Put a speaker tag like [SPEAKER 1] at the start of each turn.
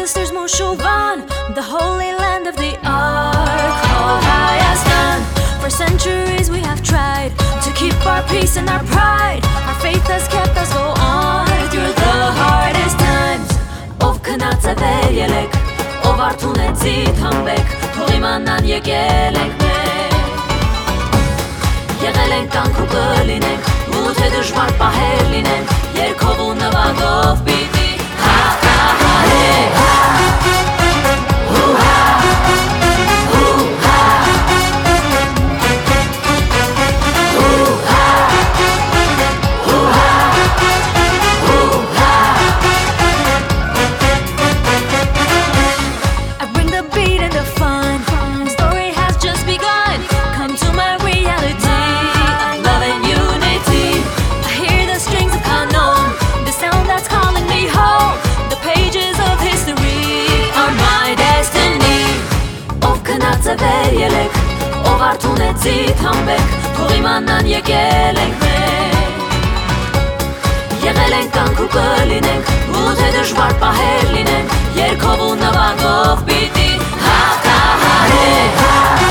[SPEAKER 1] ancestors Moshovan, the holy land of the Ark of Hayastan. For centuries we have tried to keep our peace and our pride. Our faith has kept us go on through the hardest times. Ով քնածվել ելեք, ով արթունեցիտ հմբեք, թող իմանան եկել ենք մենք։ Եղել ենք կանք ու կլինենք, ու թե դժվար պահեր լինենք, երգով ու նվագով պիտի հաղթահարենք։ Ձևեր ելեք, ով արթունեցիտ հմբեք, թող իմանան եկել ենք մենք։ Եղել ենք կանք ու կլինենք, ու թե դժվար պահեր լինենք, երգով ու նվագով պիտի հաղթահարենք։